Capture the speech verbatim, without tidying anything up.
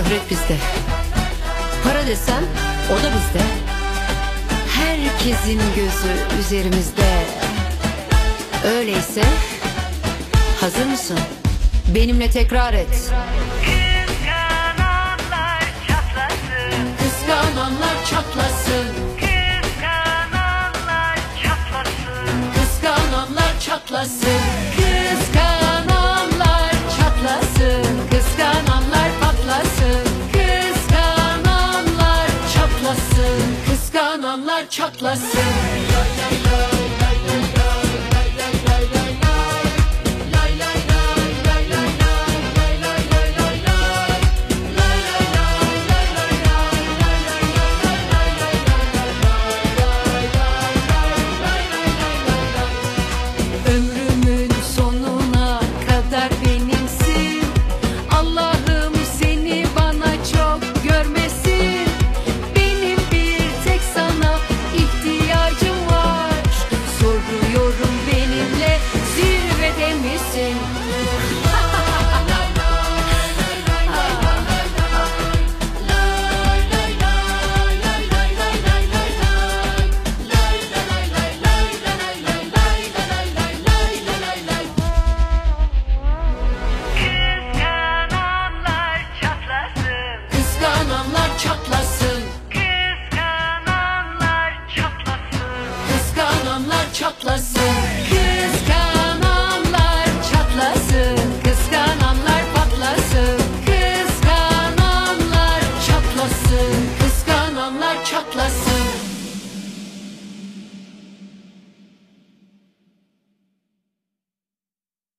Şöhret bizde, para desen o da bizde. Herkesin gözü üzerimizde. Öyleyse hazır mısın? Benimle tekrar et. Kıskananlar çatlasın. Kıskananlar çatlasın. Kıskananlar çatlasın. Kıskananlar çatlasın. Kıskananlar çatlasın. Kıskananlar patlasın. Kıskananlar çatlasın. Kıskananlar çatlasın. Ömrümün sonuna kadar benimsin. Allah'ım seni bana çok görmesin. Benim bir tek sana ihtiyacım var. Soruyorum, benimle zirvede misin? Kıskananlar çatlasın. Kıskananlar çatlasın. Kıskananlar çatlasın. Kıskananlar çatlasın. Kıskananlar çatlasın. Kıskananlar patlasın. Kıskananlar çatlasın. Kıskananlar çatlasın.